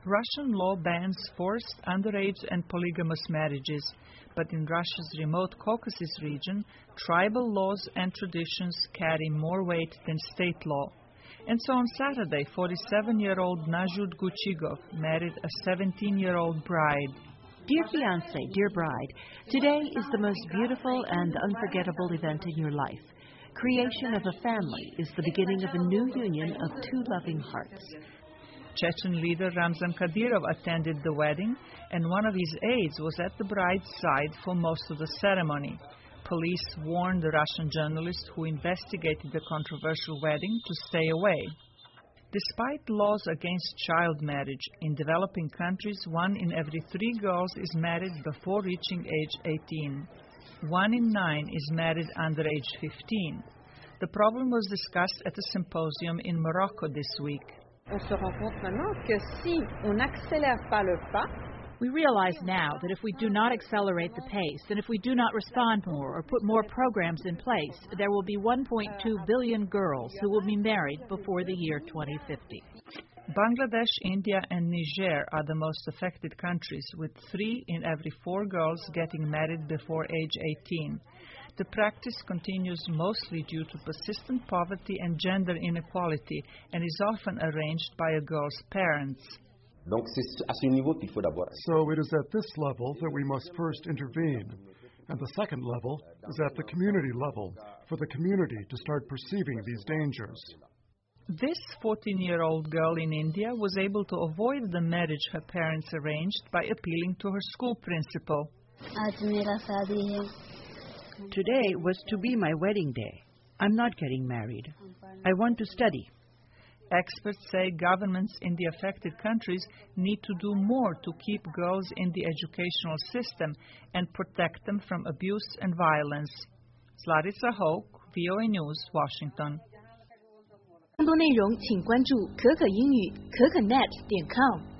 Russian law bans forced underage and polygamous marriages, but in Russia's remote Caucasus region, tribal laws and traditions carry more weight than state law. And so on Saturday, 47-year-old Najud Guchigov married a 17-year-old bride. Dear fiancé, dear bride, today is the most beautiful and unforgettable event in your life. Creation of a family is the beginning of a new union of two loving hearts. Chechen leader Ramzan Kadyrov attended the wedding, and one of his aides was at the bride's side for most of the ceremony. Police warned the Russian journalist who investigated the controversial wedding to stay away. Despite laws against child marriage, in developing countries, 1 in every 3 girls is married before reaching age 18. 1 in 9 is married under age 15. The problem was discussed at a symposium in Morocco this week. On se rend compte maintenant que si on n'accélère pas le pas, we realize now that if we do not accelerate the pace, and if we do not respond more or put more programs in place, there will be 1.2 billion girls who will be married before the year 2050. Bangladesh, India, and Niger are the most affected countries, with 3 in every 4 girls getting married before age 18. The practice continues mostly due to persistent poverty and gender inequality, and is often arranged by a girl's parents. So it is at this level that we must first intervene. And the second level is at the community level, for the community to start perceiving these dangers. This 14-year-old girl in India was able to avoid the marriage her parents arranged by appealing to her school principal. Today was to be my wedding day. I'm not getting married. I want to study. Experts say governments in the affected countries need to do more to keep girls in the educational system and protect them from abuse and violence. Larissa Hoke, VOA News, Washington. 更多内容请关注可可英语可可net.com。